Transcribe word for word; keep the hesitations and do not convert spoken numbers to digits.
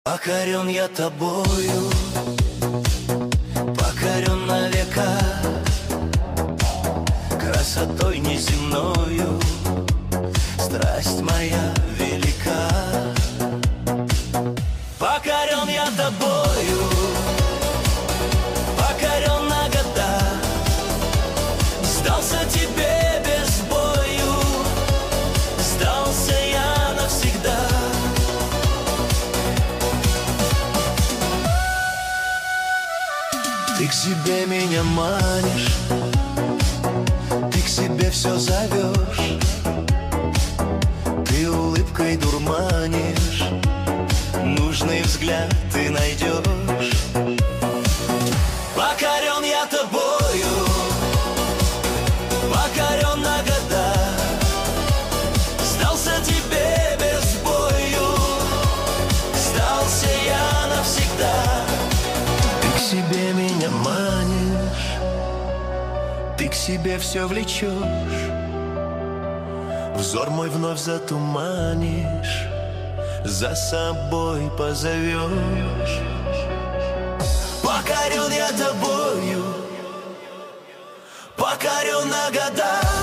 Покорен я тобою, покорен на века, красотой неземною, страсть моя велика. Покорен я тобою, покорен на года, сдался тебе без бою, сдался я навсегда. Ты к себе меня манишь, ты к себе все зовешь, ты улыбкой дурманишь, нужный взгляд ты найдешь. Покорен я тобою, покорен на года, сдался тебе без бою, сдался я навсегда. Ты к себе меня манишь, ты к себе все влечешь, взор мой вновь затуманишь, за собой позовешь. Покорен я тобою, покорен на года,